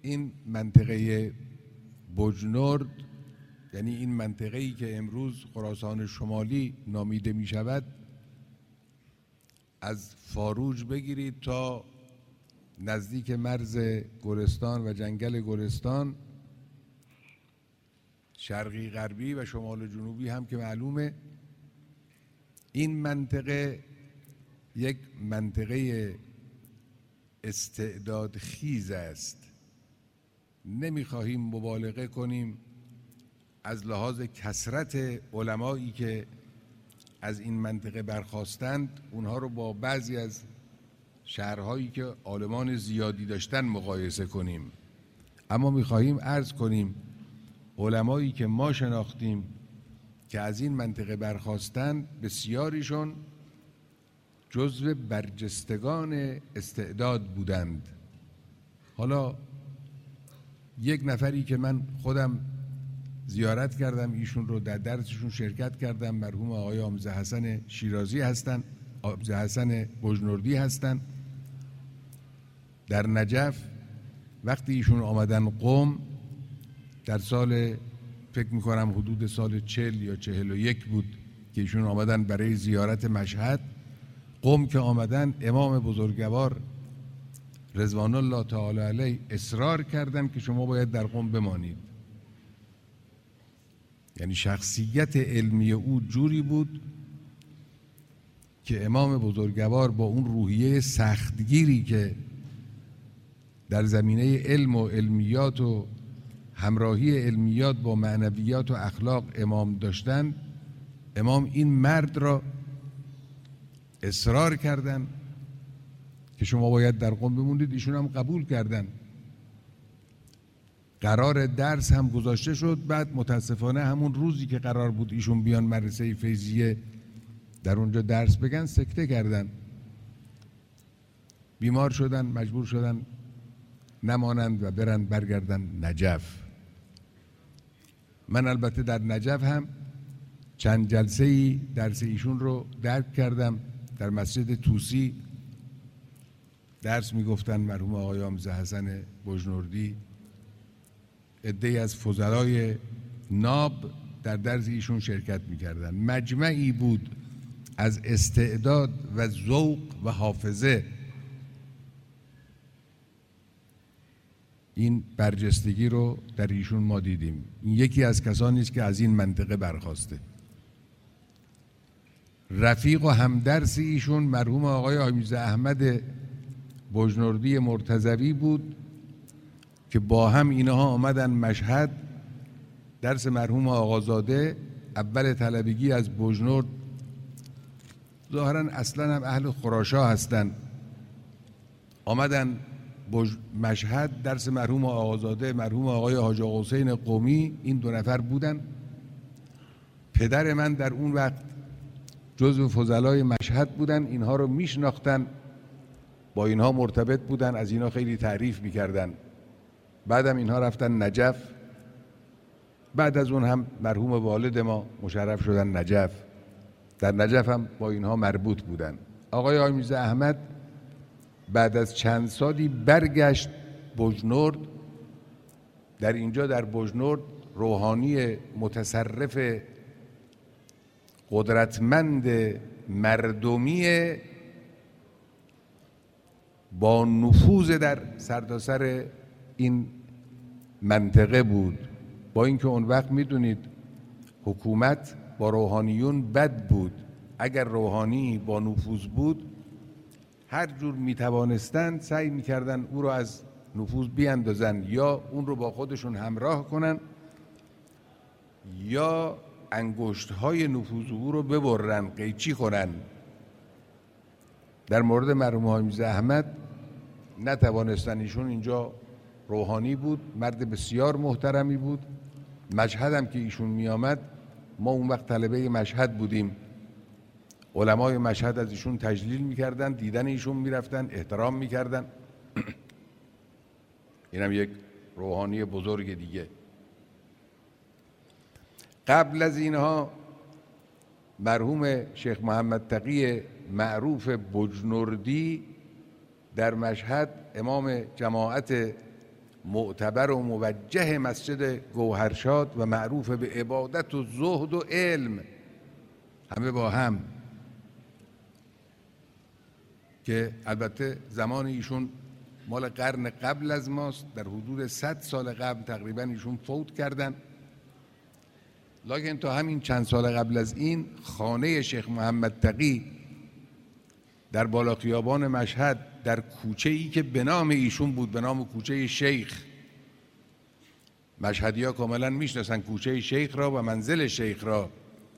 این منطقه بجنورد، یعنی این منطقه‌ای که امروز خراسان شمالی نامیده می شود، از فاروج بگیرید تا نزدیک مرز گلستان و جنگل گلستان، شرقی غربی و شمال جنوبی هم که معلومه، این منطقه یک منطقه استعداد خیز است. نمیخواهیم مبالغه کنیم از لحاظ کثرت علمایی که از این منطقه برخاستند، اونها رو با بعضی از شهرهایی که عالمان زیادی داشتن مقایسه کنیم، اما میخواهیم عرض کنیم علمایی که ما شناختیم که از این منطقه برخاستند، بسیاریشون جزو برجستگان استعداد بودند. حالا یک نفری که من خودم زیارت کردم، ایشون رو در درسشون شرکت کردم، مرحوم آقای آموزه حسن شیرازی هستن، آموزه حسن بجنوردی هستن، در نجف. وقتی ایشون آمدن قم در سال فکر میکنم حدود سال 40 یا 41 بود که ایشون آمدن برای زیارت مشهد. قم که آمدن، امام بزرگوار رضوان الله تعالی علیه اصرار کردن که شما باید در قم بمانید. یعنی شخصیت علمی او جوری بود که امام بزرگوار با اون روحیه سختگیری که در زمینه علم و علمیات و همراهی علمیات با معنویات و اخلاق امام داشتن، امام این مرد را اصرار کردن که شما باید در قم بمونید. ایشون هم قبول کردن. قرار درس هم گذاشته شد. بعد متاسفانه همون روزی که قرار بود ایشون بیان مدرسه فیضیه در اونجا درس بگن، سکته کردن، بیمار شدن، مجبور شدن نمانند و برگردن نجف. من البته در نجف هم چند جلسه‌ای درس ایشون رو درک کردم. در مسجد طوسی درس میگفتن مرحوم آقای آموزه حسن بجنوردی، عده‌ای از فضلای ناب در درس ایشون شرکت میکردن. مجمعی بود از استعداد و ذوق و حافظه. این برجستگی رو در ایشون ما دیدیم. این یکی از کسانی است که از این منطقه برخاسته. رفیق و همدرس ایشون مرحوم آقای آمیزه احمد بجنوردی مرتضوی بود که با هم اینها آمدن مشهد. درس مرحوم آقازاده اول طلبگی از بجنورد، ظاهرا اصلا هم اهل خراشا هستن، آمدن مشهد. درس مرحوم آقازاده، مرحوم آقای حاج آقا حسین قمی، این دو نفر بودن. پدر من در اون وقت جزو فضلای مشهد بودن، اینها رو میشناختن، با اینها مرتبط بودن، از اینها خیلی تعریف میکردن. بعدم اینها رفتن نجف. بعد از اون هم مرحوم والد ما مشرف شدن نجف. در نجف هم با اینها مربوط بودن. آقای آمیزه احمد بعد از چند سالی برگشت بجنورد. در اینجا در بجنورد روحانی متصرف قدرتمند مردمی با نفوذ در سرتاسر این منطقه بود. با اینکه اون وقت میدونید حکومت با روحانیون بد بود. اگر روحانی با نفوذ بود، هر جور میتوانستند سعی میکردن او رو از نفوذ بیاندازن، یا اون رو با خودشون همراه کنن، یا انگشت‌های نفوذ او رو ببرن، قیچی کنن. در مورد مرحوم آمیزه احمد نتوانستن. ایشون اینجا روحانی بود، مرد بسیار محترمی بود. مشهد هم که ایشون می آمد، ما اون وقت طلبه مشهد بودیم، علمای مشهد از ایشون تجلیل میکردن، دیدن ایشون میرفتن، احترام میکردن. اینم یک روحانی بزرگ دیگه. قبل از اینها مرحوم شیخ محمد تقی معروف بجنوردی در مشهد امام جماعت معتبر و موجه مسجد گوهرشاد و معروف به عبادت و زهد و علم، همه با هم، که البته زمان ایشون مال قرن قبل از ماست، در حدود 100 سال قبل تقریبا ایشون فوت کردن. لکن تا همین چند سال قبل از این خانه شیخ محمد تقی در بالا خیابان مشهد در کوچه‌ای که به نام ایشون بود، به نام کوچه شیخ، مشهدی‌ها کاملا میشناسن کوچه شیخ را و منزل شیخ را،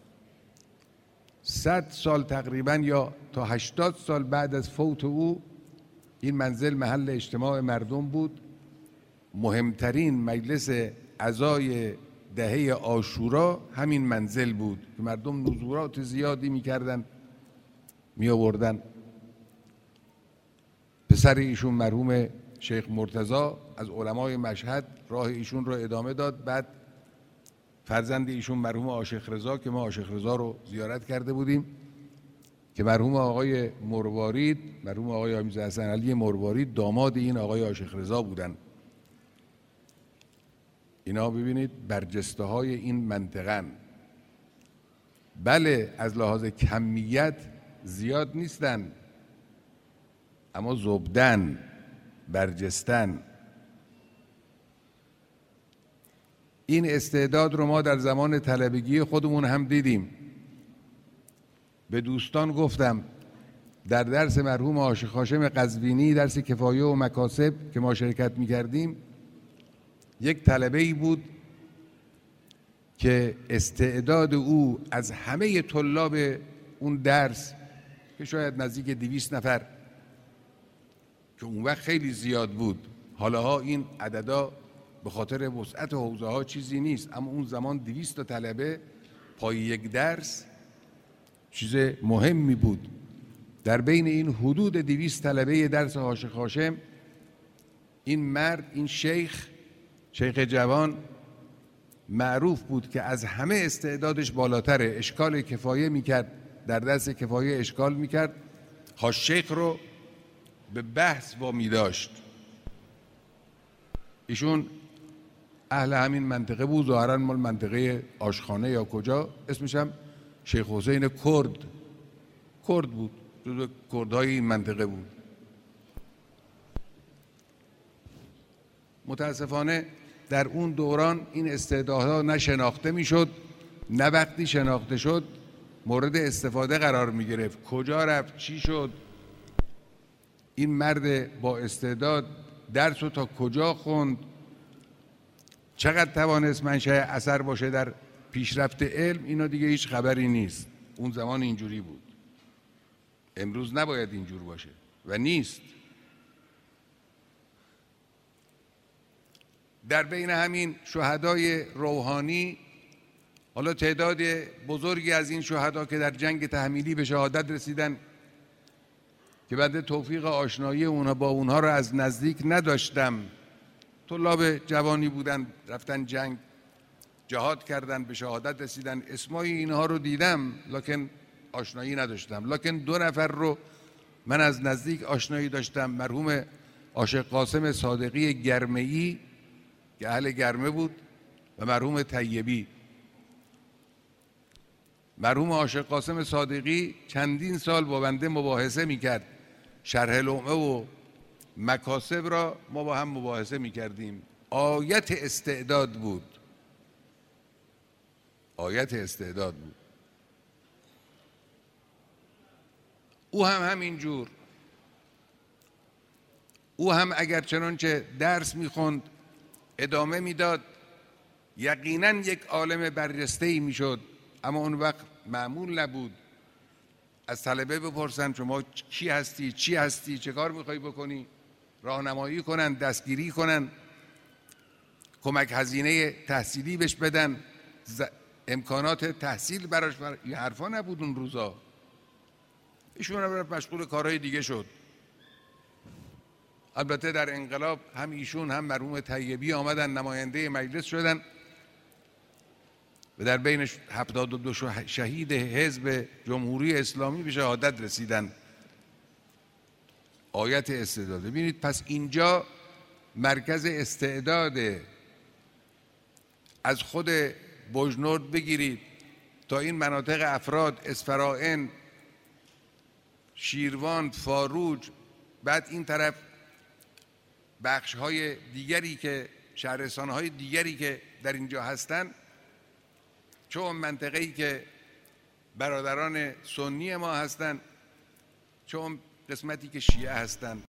100 سال تقریبا یا تا 80 سال بعد از فوت او این منزل محل اجتماع مردم بود. مهمترین مجلس عزای دهه عاشورا همین منزل بود که مردم نزورات زیادی میکردن، می آوردن. پسر ایشون مرحوم شیخ مرتضی از علمای مشهد راه ایشون رو ادامه داد. بعد فرزند ایشون مرحوم عاشق رضا که ما عاشق رضا رو زیارت کرده بودیم، که مرحوم آقای مروارید، مرحوم آقای آمیز حسن علی مروارید داماد این آقای عاشق رضا بودن. اینا ببینید برجسته های این منطقه. بله از لحاظ کمیت زیاد نیستن، اما زبدن، برجستن. این استعداد رو ما در زمان طلبگی خودمون هم دیدیم. به دوستان گفتم در درس مرحوم عاشق هاشم قزوینی، درس کفایه و مکاسب که ما شرکت می‌کردیم، یک طلبه‌ای بود که استعداد او از همه طلاب اون درس که شاید نزدیک 200 نفر که اون وقت خیلی زیاد بود، حالاها این عددا به خاطر وسعت حوزه ها چیزی نیست، اما اون زمان 200 تا طلبه پای یک درس چیز مهمی بود. در بین این حدود 200 طلبه درس عاشق هاشم این مرد، این شیخ جوان معروف بود که از همه استعدادش بالاتره. اشکال کفایه میکرد، در درس کفایه اشکال میکرد، شیخ رو به بحث وامی داشت. ایشون اهل همین منطقه بود، ظاهراً مال منطقه آشخانه یا کجا، اسمش هم شیخ حسین کرد بود، جزو کردهای این منطقه بود. متاسفانه در اون دوران این استعدادها نه شناخته میشد، نه وقتی شناخته شد مورد استفاده قرار می گرفت. کجا رفت، چی شد، این مرد با استعداد درس رو تا کجا خوند، چقدر توانست منشأ اثر باشه در پیشرفت علم، اینا دیگه هیچ خبری نیست. اون زمان اینجوری بود، امروز نباید اینجور باشه و نیست. در بین همین شهدای روحانی، حالا تعداد بزرگی از این شهدا که در جنگ تحمیلی به شهادت رسیدن که بعد توفیق آشنایی اونها با اونها رو از نزدیک نداشتم، طلاب جوانی بودن، رفتن جنگ، جهاد کردن، به شهادت رسیدن، اسمای اینها رو دیدم لکن آشنایی نداشتم. لکن 2 نفر رو من از نزدیک آشنایی داشتم، مرحوم عاشق قاسم صادقی گرمه‌ای که اهل گرمه بود و مرحوم طیبی. مرحوم عاشق قاسم صادقی چندین سال با بنده مباحثه میکرد، شرح لومه و مکاسب را ما با هم مباحثه میکردیم. آیت استعداد بود، آیت استعداد بود. او هم همینجور، او هم اگر چنانچه درس میخوند ادامه میداد یقینا یک عالم برجسته‌ای میشد، اما اون وقت معمول نبود از طلبه بپرسن شما کی هستی، چی هستی، چه کار میخوای بکنی، راهنمایی کنن، دستگیری کنن، کمک هزینه تحصیلی بهش بدن، امکانات تحصیل براش این حرفا نبود اون روزا. ایشون هم مشغول کارهای دیگه شد. البته در انقلاب هم ایشون هم مرحوم طیبی آمدن نماینده مجلس شدن و در بین 72 شهید حزب جمهوری اسلامی به شهادت رسیدن. آیت استعداد. ببینید پس اینجا مرکز استعداد از خود بوجنورد بگیرید تا این مناطق افراد، اسفرائین، شیروان، فاروج، بعد این طرف بخش‌های دیگری که شهرستان‌های دیگری که در اینجا هستند، چه اون منطقه‌ای که برادران سنی ما هستند، چه اون قسمتی که شیعه هستند.